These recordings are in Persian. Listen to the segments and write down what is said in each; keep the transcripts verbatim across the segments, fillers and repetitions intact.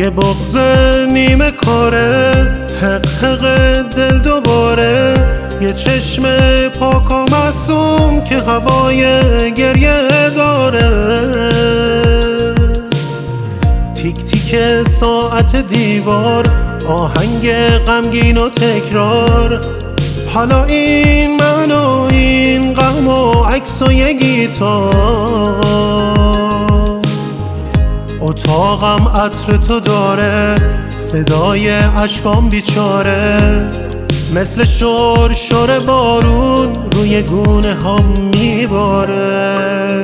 یه بغض نیمه کاره، حق حق دل دوباره، یه چشم پاک و معصوم که هوای گریه داره. تیک تیک ساعت دیوار، آهنگ غمگین و تکرار، حالا این من و این غم و عکس و یه گیتار. اتاقم عطر تو داره، صدای اشکام بیچاره، مثل شور شور بارون روی گونه هم میباره.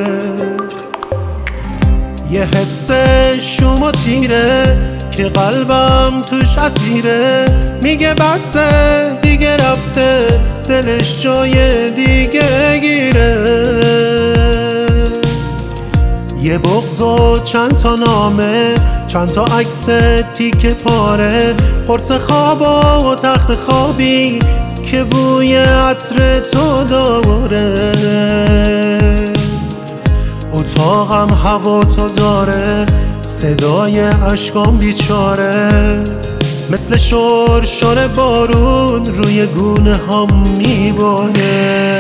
یه حس شوم و تیره که قلبم توش اسیره، میگه بسه دیگه رفته، دلش جای دیگه گیره. یه بغض و چند تا نامه، چند تا عکس تیکه پاره، قرص خواب و تخت خوابی که بوی عطر تو داره. اتاقم هوا تو داره، صدای اشکام بیچاره، مثل شور شور بارون روی گونه هم میباره.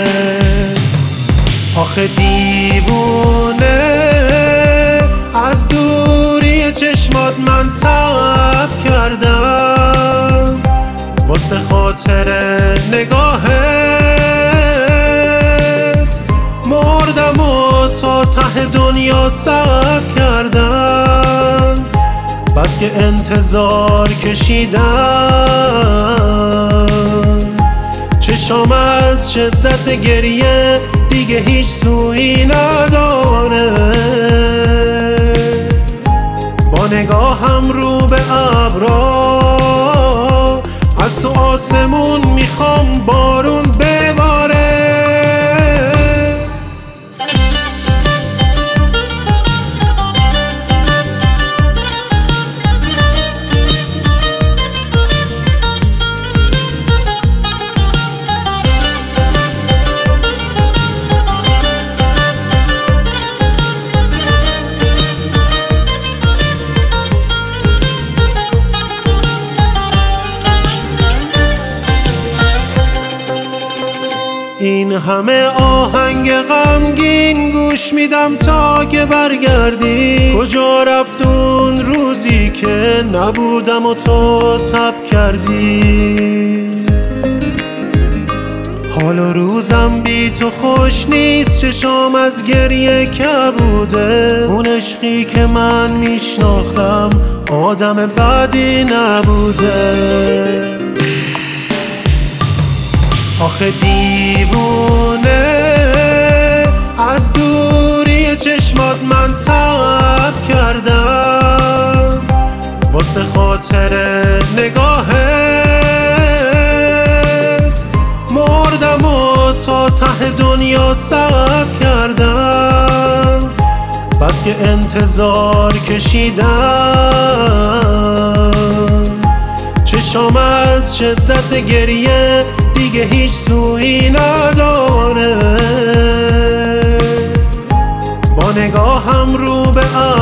آخه دیوونه از دوری چشمات من تب کردم، واسه خاطر نگاهت مردم و تا ته دنیا سب کردم. بس که انتظار کشیدم، چشام از شدت گریه دیگه هیچ سویی نداره. با نگاهم رو به ابرا، از تو آسمون میخوام بارون بباره. این همه آهنگ غمگین گوش میدم تا که برگردی. کجا رفت اون روزی که نبودم و تو تب کردی؟ حال و روزم بی تو خوش نیست، چشام از گریه کبوده. اون عشقی که من میشناختم آدم بدی نبوده. آخه دیوونه از دوری چشمات من تب کردم، واسه خاطر نگاهت مردم و تا ته دنیا سب کردم. بس که انتظار کشیدم، چشام از شدت گریه دیگه هیچ سویی نداره. با نگاهم رو به